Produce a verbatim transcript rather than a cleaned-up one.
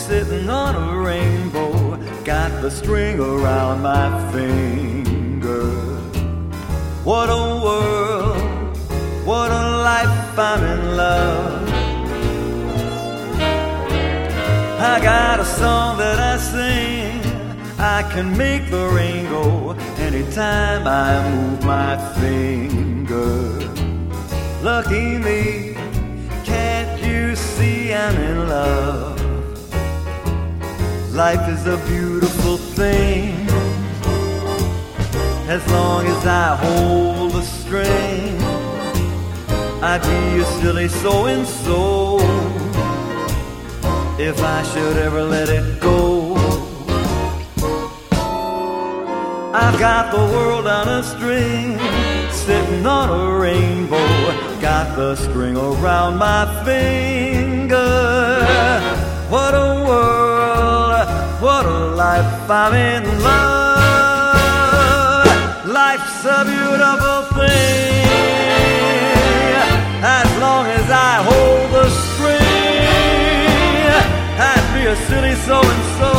sitting on a rainbow, got the string around my finger. What a world, what a life, I'm in love. I got a song that I sing, I can make the rain go anytime I move my finger. Lucky me, can't you see I'm in love? Life is a beautiful thing, as long as I hold the string. I'd be a silly so-and-so if I should ever let it go. I've got the world on a string, sitting on a rainbow, got the string around my finger. What a world, what a life, I'm in love. Life's a beautiful thing, as long as I hold the string. I'd be a silly so-and-so